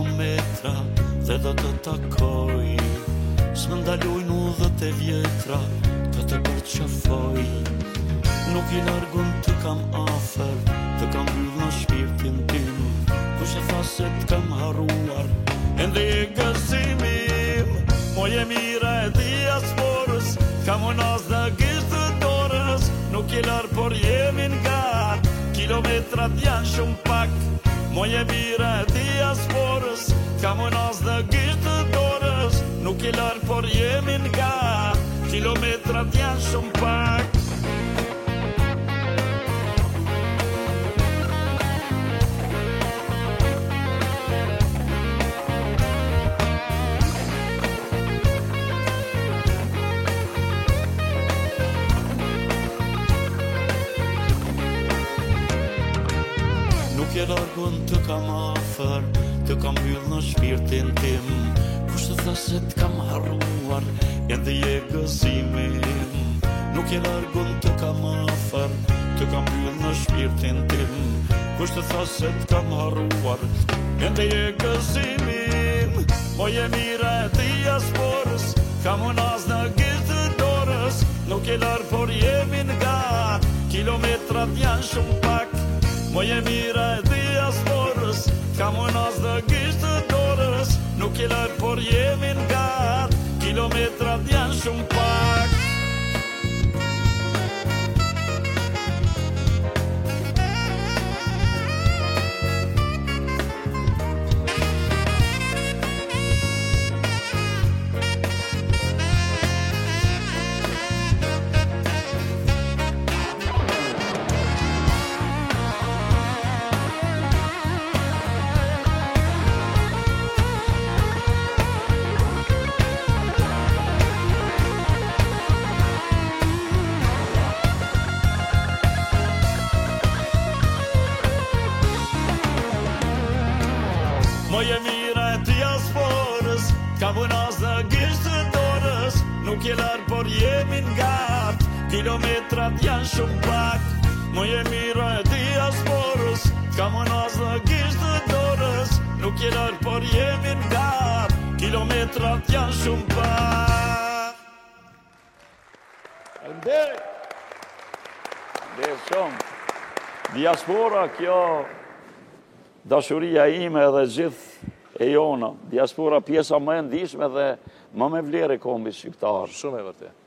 kilometra dhe do të takoj. S'më ndalojnë udhët e vjetra të të përqafoj. Nuk i largun të kam afer, të kam mbyll në shpirtin tim. Kush e tha se të kam harruar, ende e gëzimim. Moje mira e diasporës, kam unas dhe gisht të dorës. Nuk i larë por jemi nga, kilometrat janë shumë pak. Moje mira e diasporës, kam unas dhe gisht të dorës. Nuk i larë por jemi nga, kilometrat janë shumë pak. Nuk e largun të kam afer, të kam mbyll në shpirtin tim. Kush të tha se të kam harruar, ende je gëzimim. Nuk e largun të kam afer, të kam mbyll në shpirtin tim. Kush të tha se të kam harruar, ende je gëzimim. Moje mira e diasporës, kam unas në gisht të dorës. Nuk e larë por jemi nga, kilometrat janë shumë pak. Moje mira e diasporës, kam unas dhe gisht të dorës. Nuk i larë por jemi nga, kilometrat janë shumë pak. Moje mira e diasporës, kam unas dhe gisht të dorës. Nuk i larë por jemi nga, kilometrat janë shumë pak. Moje mira e diasporës, kam unas dhe gisht të dorës. Nuk i larë por jemi nga, kilometrat janë shumë pak. Ndër shumë. Diaspora kjo, dashuria ime dhe gjithë e jona. Diaspora pjesa më e ndishme dhe më me vlerë e kombit shqiptar. Shumë e vërtet.